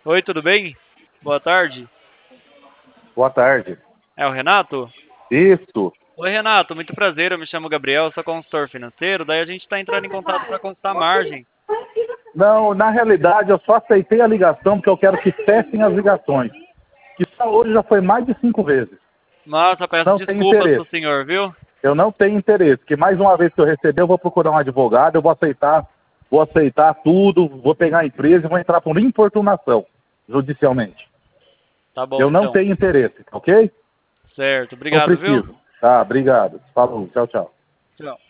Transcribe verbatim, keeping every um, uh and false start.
Oi, tudo bem? Boa tarde. Boa tarde. É o Renato? Isso. Oi, Renato, muito prazer. Eu me chamo Gabriel, sou consultor financeiro. Daí a gente está entrando em contato para consultar margem. Não, na realidade eu só aceitei a ligação porque eu quero que cessem as ligações. Que só hoje já foi mais de cinco vezes. Nossa, peço Não tenho desculpas pro interesse. senhor, viu? Eu não tenho interesse. Que mais uma vez que eu receber, eu vou procurar um advogado, eu vou aceitar, vou aceitar tudo, vou pegar a empresa e vou entrar por importunação, judicialmente. Tá bom, Eu não então. tenho interesse, ok? Certo, Não obrigado, viu? preciso. Tá, obrigado. Falou, tchau, tchau. Tchau.